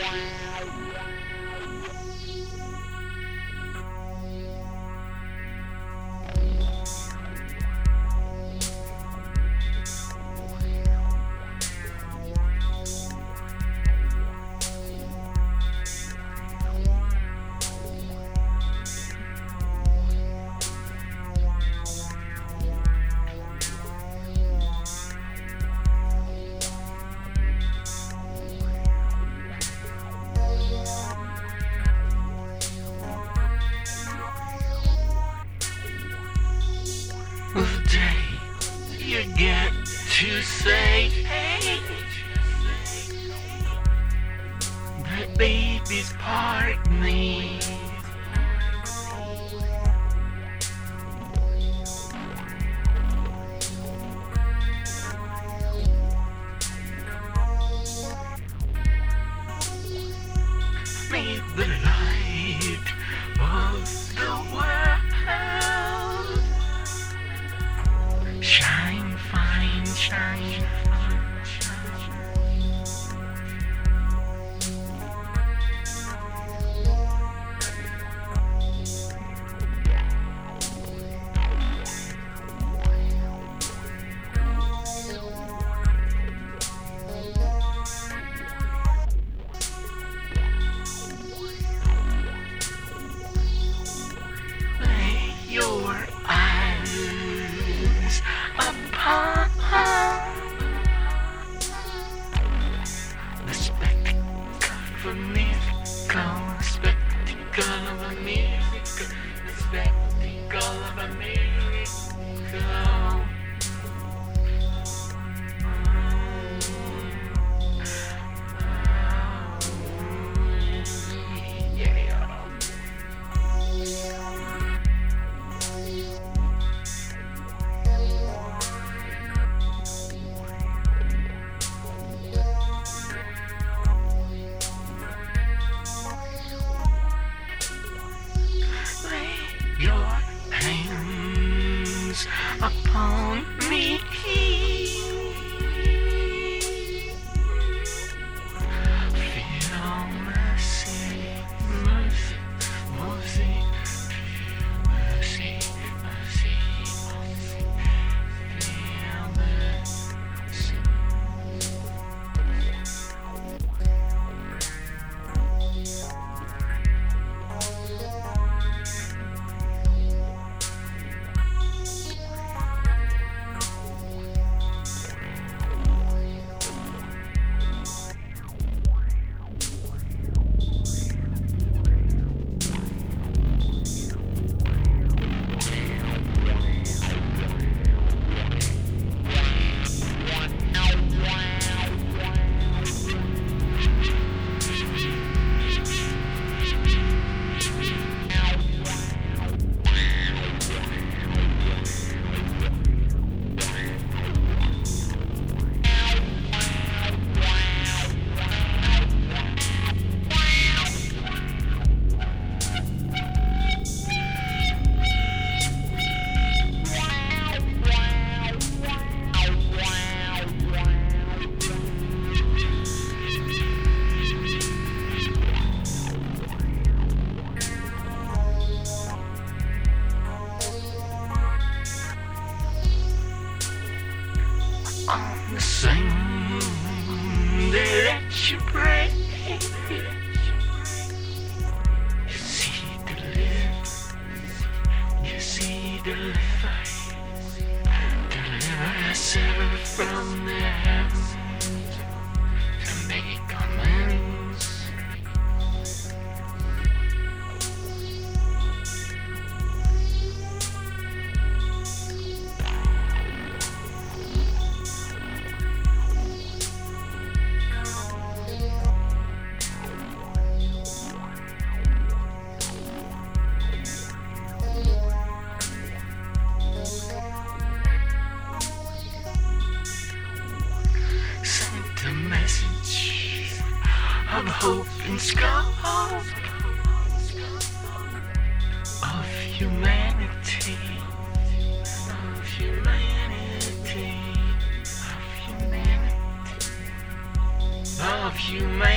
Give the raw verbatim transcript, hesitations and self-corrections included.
The day you get to say, hey, that baby's part of me. May the light of the world shine, fine, shine, fine, shine. Lay your eyes upon the spectacle of a miracle, the spectacle of a miracle, the spectacle of a miracle. Yeah. Lay your hands upon me. Feel mercy, mercy, mercy, mercy, mercy, mercy. Feel mercy. On the same day that you pray, you see deliver, you see deliver, deliver yourself from the hands to make amends. Sent a message of hope and scope of humanity, of humanity, of humanity, of humanity.